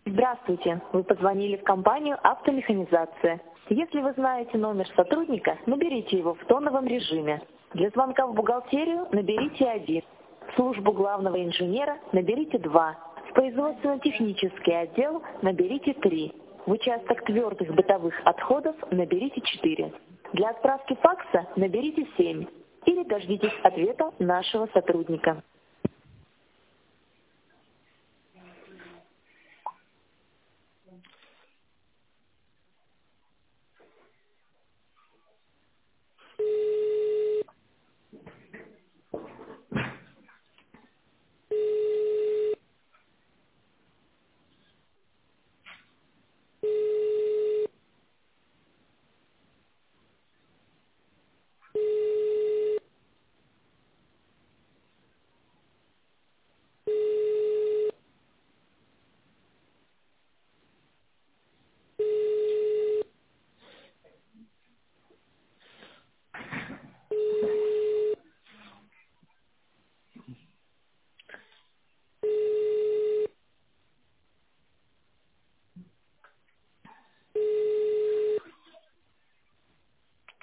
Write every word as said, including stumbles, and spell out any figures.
Здравствуйте, вы позвонили в компанию «Автомеханизация». Если вы знаете номер сотрудника, наберите его в тоновом режиме. Для звонка в бухгалтерию наберите один. В службу главного инженера наберите два. В производственно-технический отдел наберите три. В участок твердых бытовых отходов наберите четыре. Для отправки факса наберите семь. Или дождитесь ответа нашего сотрудника.